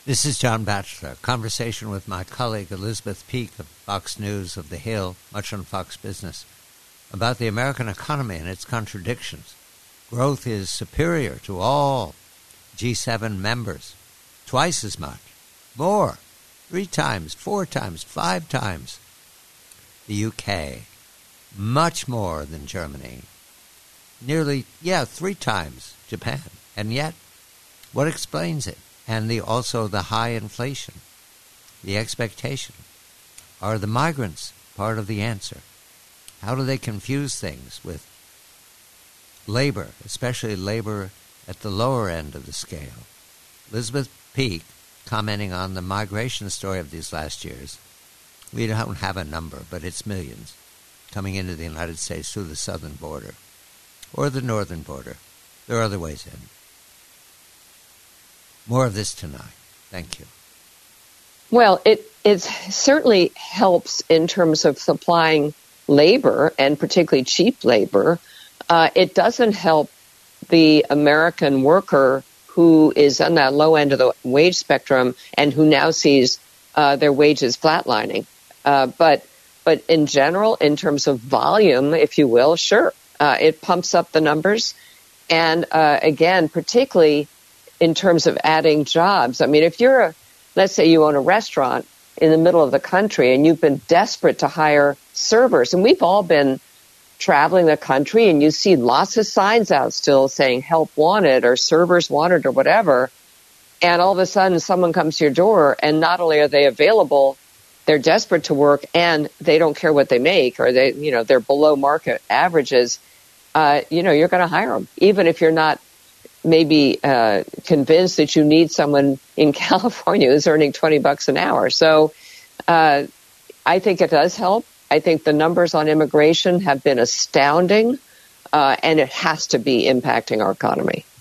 This is John Batchelor. Conversation with my colleague Elizabeth Peake of Fox News of The Hill, much on Fox Business, about the American economy and its contradictions. Growth is superior to all G7 members. Twice as much. More. 3 times, 4 times, 5 times. The UK. Much more than Germany. Nearly, 3 times Japan. And yet, what explains it? And also the high inflation, the expectation. Are the migrants part of the answer? How do they confuse things with labor, especially labor at the lower end of the scale? Elizabeth Peake, commenting on the migration story of these last years. We don't have a number, but it's millions coming into the United States through the southern border or the northern border. There are other ways in. More of this tonight. Thank you. Well, it certainly helps in terms of supplying labor, and particularly cheap labor. It doesn't help the American worker who is on that low end of the wage spectrum and who now sees their wages flatlining. But in general, in terms of volume, if you will, sure, it pumps up the numbers. And again, particularly in terms of adding jobs. I mean, if let's say you own a restaurant in the middle of the country and you've been desperate to hire servers, and we've all been traveling the country and you see lots of signs out still saying help wanted or servers wanted or whatever, and all of a sudden someone comes to your door and not only are they available, they're desperate to work and they don't care what they make, or they're below market averages, you're going to hire them, even if you're not maybe convinced that you need someone in California who's earning $20 an hour. So I think it does help. I think the numbers on immigration have been astounding, and it has to be impacting our economy.